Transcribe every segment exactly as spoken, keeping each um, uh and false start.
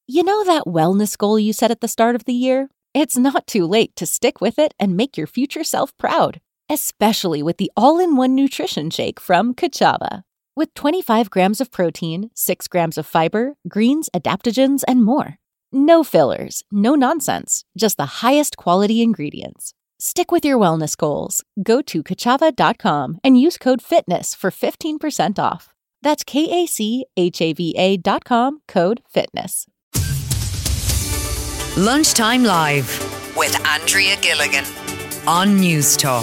You know that wellness goal you set at the start of the year? It's not too late to stick with it and make your future self proud, especially with the all-in-one nutrition shake from Kachava. With twenty-five grams of protein, six grams of fiber, greens, adaptogens, and more. No fillers, no nonsense, just the highest quality ingredients. Stick with your wellness goals. Go to kachava dot com and use code FITNESS for fifteen percent off. That's K A C H A V A dot com, code FITNESS. Lunchtime Live with Andrea Gilligan on News Talk.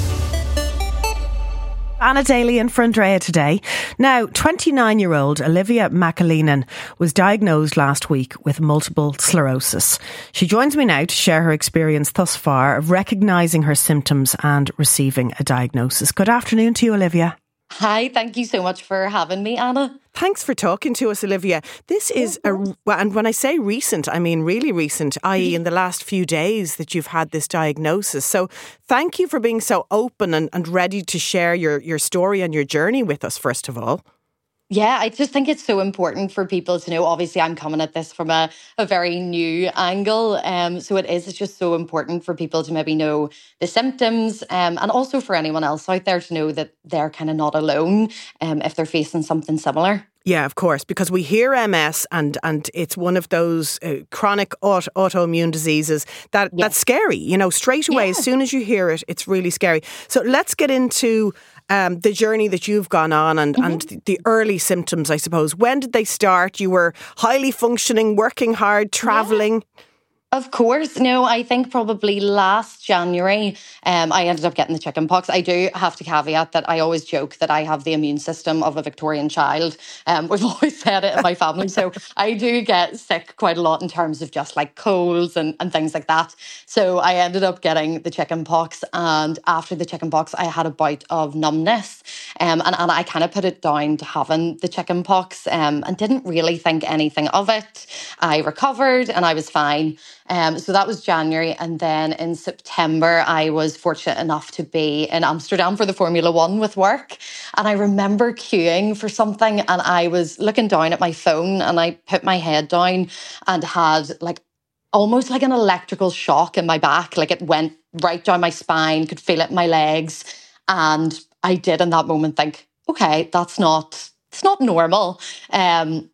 Anna Daly in for Andrea today. Now, twenty-nine-year-old Olivia McAleenan was diagnosed last week with multiple sclerosis. She joins me now to share her experience thus far of recognising her symptoms and receiving a diagnosis. Good afternoon to you, Olivia. Hi, thank you so much for having me, Anna. Thanks for talking to us, Olivia. This is, a, and when I say recent, I mean really recent, that is in the last few days that you've had this diagnosis. So thank you for being so open and, and ready to share your, your story and your journey with us, first of all. Yeah, I just think it's so important for people to know. Obviously, I'm coming at this from a, a very new angle. Um, so it is it's just so important for people to maybe know the symptoms um, and also for anyone else out there to know that they're kind of not alone um, if they're facing something similar. Yeah, of course, because we hear M S and and it's one of those uh, chronic auto, autoimmune diseases that yeah. that's scary. You know, straight away, yeah. as soon as you hear it, it's really scary. So let's get into um, the journey that you've gone on and, mm-hmm. and the, the early symptoms, I suppose. When did they start? You were highly functioning, working hard, travelling. Yeah. Of course. No, I think probably last January, um, I ended up getting the chicken pox. I do have to caveat that I always joke that I have the immune system of a Victorian child. Um, we've always said it in my family. So I do get sick quite a lot in terms of just like colds and, and things like that. So I ended up getting the chicken pox. And after the chicken pox, I had a bout of numbness. Um, and, and I kind of put it down to having the chicken pox um, and didn't really think anything of it. I recovered and I was fine. Um, so that was January. And then in September, I was fortunate enough to be in Amsterdam for the Formula One with work. And I remember queuing for something and I was looking down at my phone and I put my head down and had like almost like an electrical shock in my back. Like it went right down my spine, could feel it in my legs. And I did in that moment think, okay, that's not, it's not normal. Um,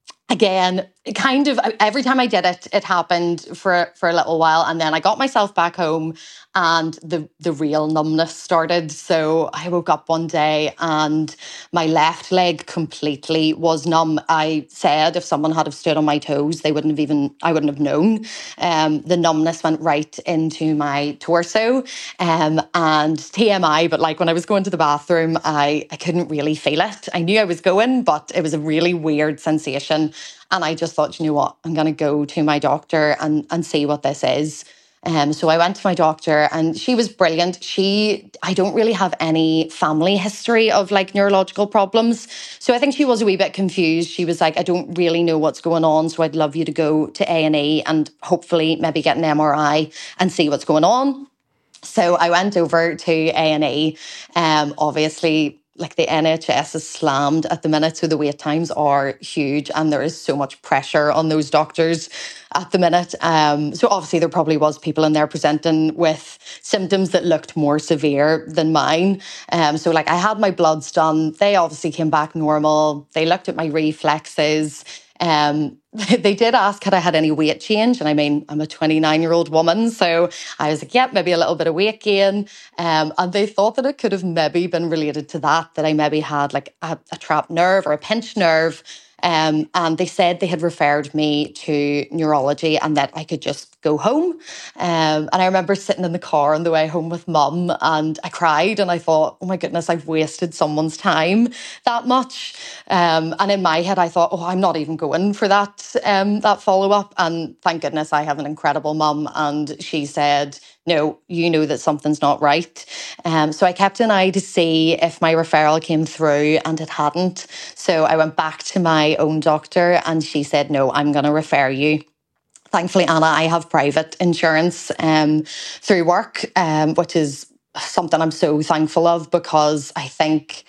Again, kind of every time I did it, it happened for, for a little while. And then I got myself back home and the, the real numbness started. So I woke up one day and my left leg completely was numb. I said if someone had have stood on my toes, they wouldn't have even, I wouldn't have known. Um, the numbness went right into my torso. Um, and T M I, but like when I was going to the bathroom, I, I couldn't really feel it. I knew I was going, but it was a really weird sensation. And I just thought, you know what, I'm going to go to my doctor and, and see what this is. Um, so I went to my doctor and she was brilliant. She, I don't really have any family history of like neurological problems. So I think she was a wee bit confused. She was like, I don't really know what's going on. So I'd love you to go to A and E and hopefully maybe get an M R I and see what's going on. So I went over to A and E. Um, obviously, like the N H S is slammed at the minute, so the wait times are huge and there is so much pressure on those doctors at the minute. Um, so obviously there probably was people in there presenting with symptoms that looked more severe than mine. Um, so like I had my bloods done. They obviously came back normal. They looked at my reflexes. Um, they did ask had I had any weight change. And I mean, I'm a twenty-nine-year-old woman. So I was like, yep, maybe a little bit of weight gain. Um, and they thought that it could have maybe been related to that, that I maybe had like a, a trapped nerve or a pinched nerve. Um, and they said they had referred me to neurology and that I could just go home. Um, and I remember sitting in the car on the way home with mum and I cried and I thought, oh my goodness, I've wasted someone's time that much. Um, and in my head, I thought, oh, I'm not even going for that, um, that follow-up. And thank goodness I have an incredible mum. And she said, no, you know that something's not right. Um, so I kept an eye to see if my referral came through and it hadn't. So I went back to my own doctor and she said, no, I'm going to refer you. Thankfully, Anna, I have private insurance um, through work, um, which is something I'm so thankful of because I think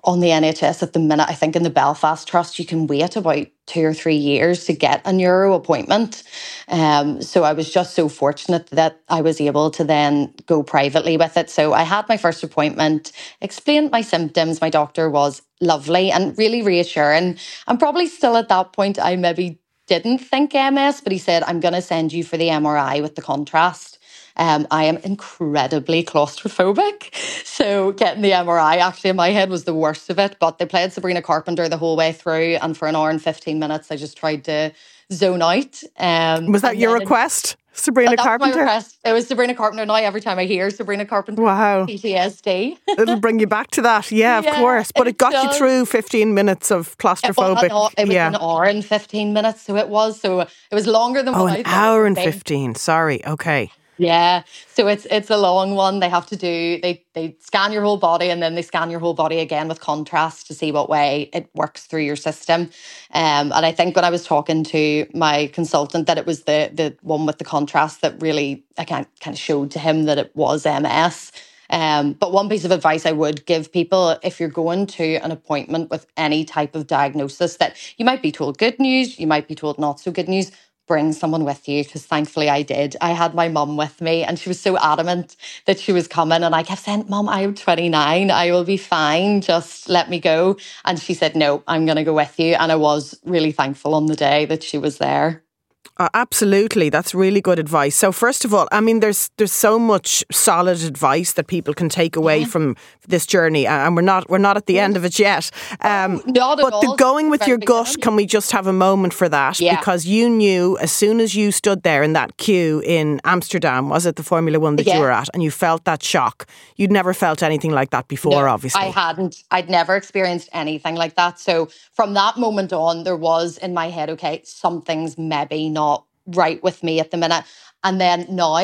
on the N H S at the minute, I think in the Belfast Trust, you can wait about two or three years to get a neuro appointment. Um, so I was just so fortunate that I was able to then go privately with it. So I had my first appointment, explained my symptoms. My doctor was lovely and really reassuring. I'm probably still at that point, I maybe didn't think M S, but he said, I'm going to send you for the M R I with the contrast. Um, I am incredibly claustrophobic. So getting the M R I actually in my head was the worst of it. But they played Sabrina Carpenter the whole way through. And for an hour and fifteen minutes, I just tried to zone out. Um, was that your request, Sabrina that Carpenter? Was my request. It was Sabrina Carpenter. Now every time I hear Sabrina Carpenter, wow. P T S D. It'll bring you back to that. Yeah, of yeah, course. But it, it got does. you through fifteen minutes of claustrophobic. It was, it was yeah. an hour and fifteen minutes. So it was. So it was longer than oh, what I I thought. an hour and big. fifteen. Sorry. Okay. Yeah, so it's it's a long one. They have to do, they they scan your whole body and then they scan your whole body again with contrast to see what way it works through your system. Um, and I think when I was talking to my consultant that it was the the one with the contrast that really, I kind of showed to him that it was M S. Um, but one piece of advice I would give people, if you're going to an appointment with any type of diagnosis, that you might be told good news, you might be told not so good news, bring someone with you, because thankfully I did. I had my mum with me and she was so adamant that she was coming, and I kept saying, Mum, I am twenty-nine, I will be fine, just let me go. And she said, no, I'm going to go with you. And I was really thankful on the day that she was there. Uh, absolutely. That's really good advice. So first of all, I mean, there's there's so much solid advice that people can take away yeah. from this journey, and we're not we're not at the end of it yet. Um, oh, not at but all. the going with your gut, can we just have a moment for that? Yeah. Because you knew as soon as you stood there in that queue in Amsterdam, was it the Formula One that yeah. you were at, and you felt that shock? You'd never felt anything like that before, no, obviously. I hadn't. I'd never experienced anything like that. So from that moment on, there was in my head, okay, something's maybe not right with me at the minute. And then now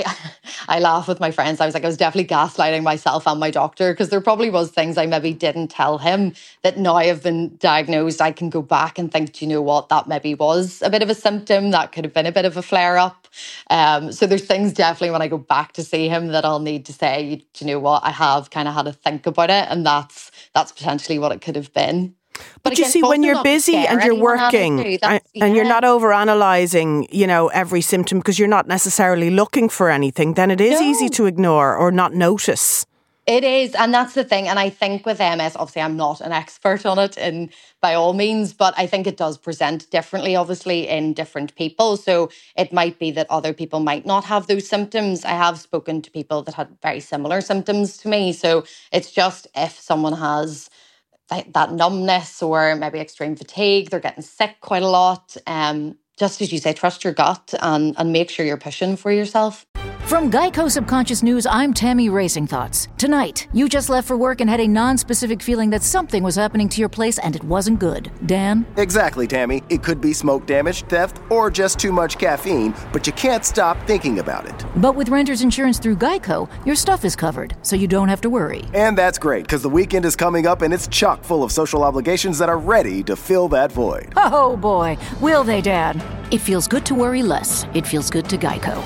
I laugh with my friends. I was like, I was definitely gaslighting myself and my doctor, because there probably was things I maybe didn't tell him that now I've been diagnosed. I can go back and think, do you know what, that maybe was a bit of a symptom. That could have been a bit of a flare up. Um, so there's things definitely when I go back to see him that I'll need to say, do you know what, I have kind of had to think about it. And that's that's potentially what it could have been. But, but again, you see, when you're busy and you're working and, and yeah. you're not over-analysing, you know, every symptom because you're not necessarily looking for anything, then it is no. easy to ignore or not notice. It is. And that's the thing. And I think with M S, obviously I'm not an expert on it and by all means, but I think it does present differently, obviously, in different people. So it might be that other people might not have those symptoms. I have spoken to people that had very similar symptoms to me. So it's just if someone has that numbness or maybe extreme fatigue, they're getting sick quite a lot. Um, just as you say, trust your gut and, and make sure you're pushing for yourself. From Geico Subconscious News, I'm Tammy Racing Thoughts. Tonight, you just left for work and had a non-specific feeling that something was happening to your place and it wasn't good. Dan? Exactly, Tammy. It could be smoke damage, theft, or just too much caffeine, but you can't stop thinking about it. But with renter's insurance through Geico, your stuff is covered, so you don't have to worry. And that's great, because the weekend is coming up and it's chock full of social obligations that are ready to fill that void. Oh boy, will they, Dad? It feels good to worry less. It feels good to Geico.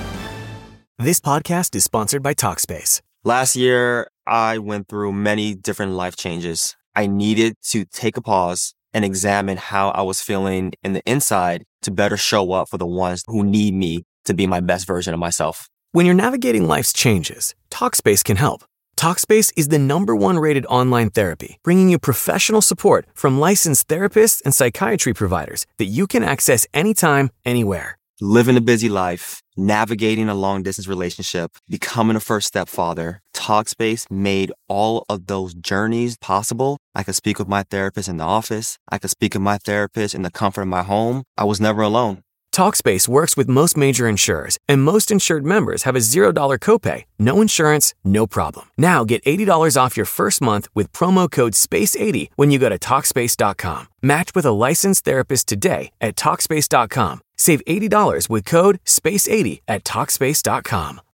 This podcast is sponsored by Talkspace. Last year, I went through many different life changes. I needed to take a pause and examine how I was feeling in the inside to better show up for the ones who need me to be my best version of myself. When you're navigating life's changes, Talkspace can help. Talkspace is the number one rated online therapy, bringing you professional support from licensed therapists and psychiatry providers that you can access anytime, anywhere. Living a busy life, navigating a long-distance relationship, becoming a first-step father, Talkspace made all of those journeys possible. I could speak with my therapist in the office. I could speak with my therapist in the comfort of my home. I was never alone. Talkspace works with most major insurers, and most insured members have a zero dollars copay. No insurance, no problem. Now get eighty dollars off your first month with promo code space eighty when you go to Talkspace dot com. Match with a licensed therapist today at Talkspace dot com. Save eighty dollars with code space eighty at Talkspace dot com.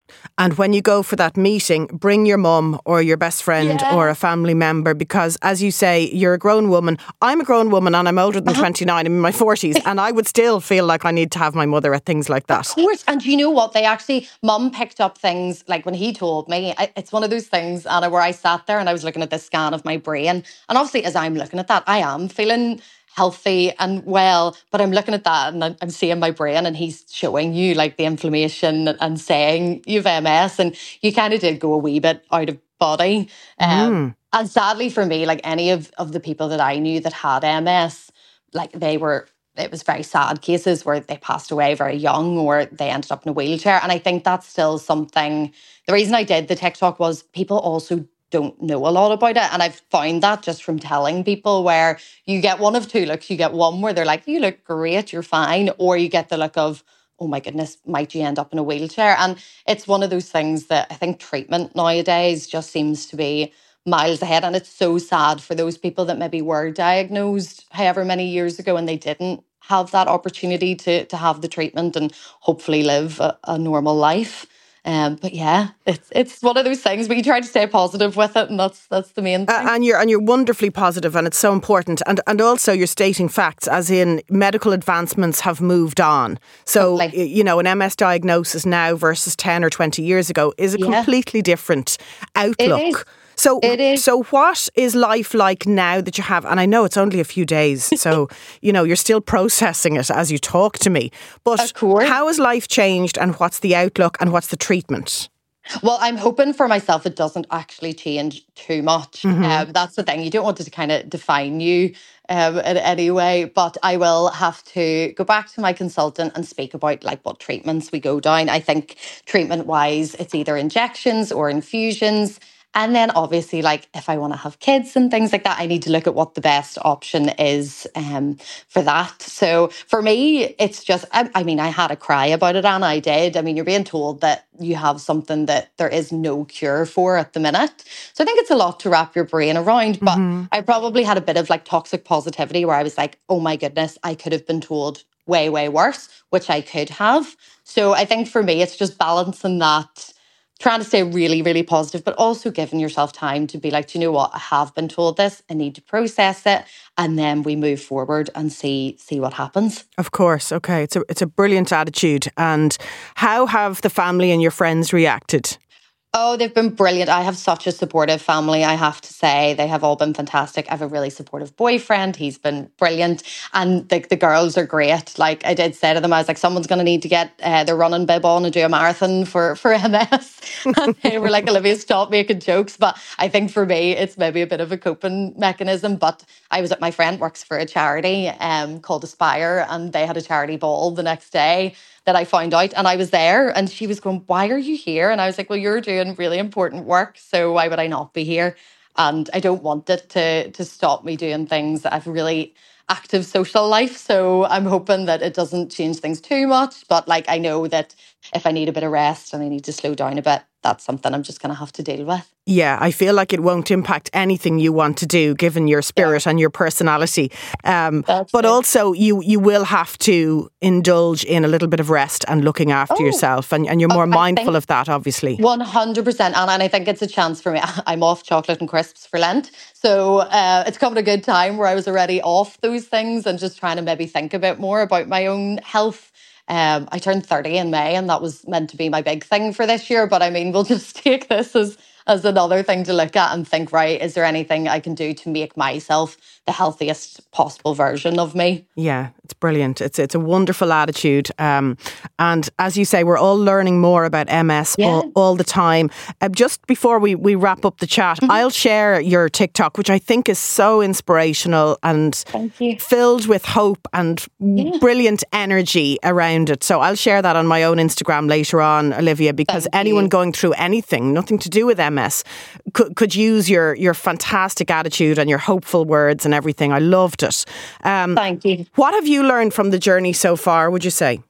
And when you go for that meeting, bring your mum or your best friend Yeah. or a family member, because as you say, you're a grown woman. I'm a grown woman and I'm older than uh-huh. twenty-nine. I'm in my forties and I would still feel like I need to have my mother at things like that. Of course. And you know what? They actually, Mum picked up things like when he told me, I, it's one of those things, Anna, where I sat there and I was looking at this scan of my brain. And obviously, as I'm looking at that, I am feeling healthy and well, but I'm looking at that and I'm seeing my brain and he's showing you like the inflammation and saying you've M S, and you kind of did go a wee bit out of body. Um, mm. And sadly for me, like any of, of the people that I knew that had M S, like they were, it was very sad cases where they passed away very young or they ended up in a wheelchair. And I think that's still something, the reason I did the TikTok was people also don't know a lot about it. And I've found that just from telling people, where you get one of two looks. You get one where they're like, you look great, you're fine. Or you get the look of, oh my goodness, might you end up in a wheelchair? And it's one of those things that I think treatment nowadays just seems to be miles ahead. And it's so sad for those people that maybe were diagnosed however many years ago and they didn't have that opportunity to, to have the treatment and hopefully live a, a normal life. Um, but yeah, it's it's one of those things, but you try to stay positive with it, and that's that's the main thing. Uh, and you're and you're wonderfully positive, and it's so important. And and also you're stating facts, as in medical advancements have moved on. So totally. You know, an M S diagnosis now versus ten or twenty years ago is a yeah. completely different outlook. It is. So, so what is life like now that you have, and I know it's only a few days, so, you know, you're still processing it as you talk to me, but how has life changed and what's the outlook and what's the treatment? Well, I'm hoping for myself it doesn't actually change too much. Mm-hmm. Um, that's the thing. You don't want it to kind of define you um, in any way, but I will have to go back to my consultant and speak about like what treatments we go down. I think treatment-wise, it's either injections or infusions. And then obviously, like if I want to have kids and things like that, I need to look at what the best option is um, for that. So for me, it's just, I, I mean, I had a cry about it, and I did. I mean, you're being told that you have something that there is no cure for at the minute. So I think it's a lot to wrap your brain around. But mm-hmm. I probably had a bit of like toxic positivity where I was like, oh my goodness, I could have been told way, way worse, which I could have. So I think for me, it's just balancing that, trying to stay really, really positive, but also giving yourself time to be like, do you know what? I have been told this. I need to process it. And then we move forward and see see what happens. Of course. Okay. It's a, it's a brilliant attitude. And how have the family and your friends reacted? Oh, they've been brilliant. I have such a supportive family, I have to say. They have all been fantastic. I have a really supportive boyfriend. He's been brilliant. And the, the girls are great. Like I did say to them, I was like, someone's going to need to get uh, their running bib on and do a marathon for, for M S. And they were like, Olivia, stop making jokes. But I think for me, it's maybe a bit of a coping mechanism. But I was at, my friend works for a charity um, called Aspire, and they had a charity ball the next day that I found out, and I was there, and she was going, why are you here? And I was like, well, you're doing really important work, so why would I not be here? And I don't want it to to stop me doing things. I've really active social life, so I'm hoping that it doesn't change things too much. But like I know that if I need a bit of rest and I need to slow down a bit, that's something I'm just going to have to deal with. Yeah, I feel like it won't impact anything you want to do, given your spirit yeah. and your personality. Um, but it. also, you you will have to indulge in a little bit of rest and looking after oh. yourself, and, and you're more I mindful of that, obviously. one hundred percent, Anna, and I think it's a chance for me. I'm off chocolate and crisps for Lent, so uh, it's coming a good time where I was already off those things and just trying to maybe think a bit more about my own health. Um, I turned thirty in May, and that was meant to be my big thing for this year. But I mean, we'll just take this as as another thing to look at and think, right, is there anything I can do to make myself the healthiest possible version of me? Yeah, it's brilliant. It's it's a wonderful attitude. Um, and as you say, we're all learning more about M S yeah. all, all the time. Uh, just before we, we wrap up the chat, mm-hmm. I'll share your TikTok, which I think is so inspirational and filled with hope and yeah. brilliant energy around it. So I'll share that on my own Instagram later on, Olivia, because Thank anyone you. going through anything, nothing to do with M S, could, could use your, your fantastic attitude and your hopeful words and everything. I loved it. Um, Thank you. What have you learned from the journey so far, would you say?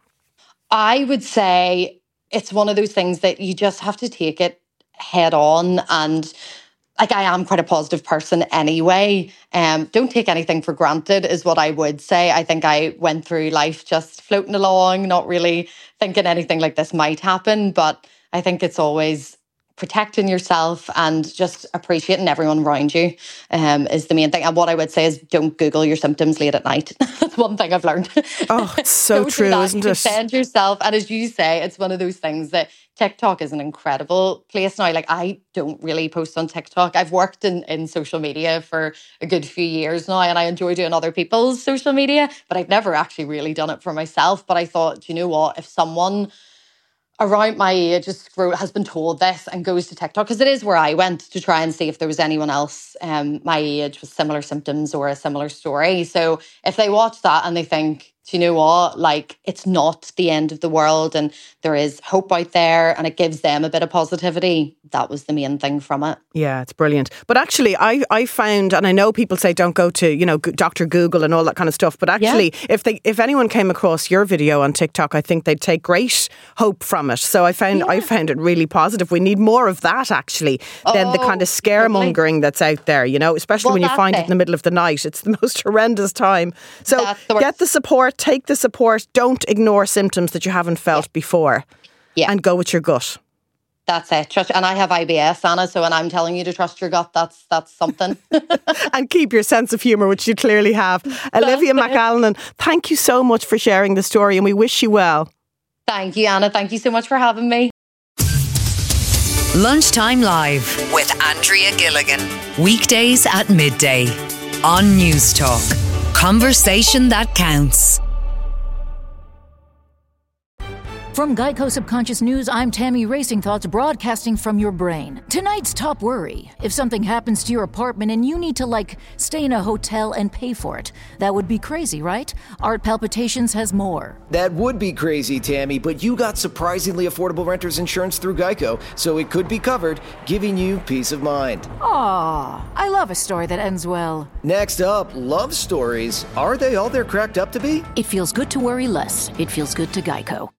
I would say it's one of those things that you just have to take it head on. And like, I am quite a positive person anyway. Um, don't take anything for granted is what I would say. I think I went through life just floating along, not really thinking anything like this might happen. But I think it's always protecting yourself and just appreciating everyone around you um, is the main thing. And what I would say is don't Google your symptoms late at night. That's one thing I've learned. Oh, it's so true, isn't it? Defend yourself. And as you say, it's one of those things that TikTok is an incredible place now. Like, I don't really post on TikTok. I've worked in, in social media for a good few years now, and I enjoy doing other people's social media, but I've never actually really done it for myself. But I thought, you know what, if someone around my age has been told this and goes to TikTok, because it is where I went to try and see if there was anyone else um, my age with similar symptoms or a similar story. So if they watch that and they think, do you know what, like, it's not the end of the world and there is hope out there and it gives them a bit of positivity, that was the main thing from it. Yeah, it's brilliant. But actually, I, I found, and I know people say don't go to, you know, Doctor Google and all that kind of stuff, but actually, yeah. if they if anyone came across your video on TikTok, I think they'd take great hope from it. So I found yeah. I found it really positive. We need more of that, actually, than oh, the kind of scaremongering that's out there, you know, especially well, when you find it. it in the middle of the night. It's the most horrendous time. So the get the support, take the support, don't ignore symptoms that you haven't felt yeah. before yeah. and go with your gut. That's it. Trust, and I have I B S, Anna, so when I'm telling you to trust your gut, that's that's something. And keep your sense of humour, which you clearly have. Olivia McAllinan, thank you so much for sharing the story and we wish you well. Thank you, Anna. Thank you so much for having me. Lunchtime Live with Andrea Gilligan. Weekdays at midday on News Talk. Conversation that counts. From Geico Subconscious News, I'm Tammy Racing Thoughts, broadcasting from your brain. Tonight's top worry. If something happens to your apartment and you need to, like, stay in a hotel and pay for it. That would be crazy, right? Art Palpitations has more. That would be crazy, Tammy, but you got surprisingly affordable renter's insurance through Geico, so it could be covered, giving you peace of mind. Aw, I love a story that ends well. Next up, love stories. Are they all they're cracked up to be? It feels good to worry less. It feels good to Geico.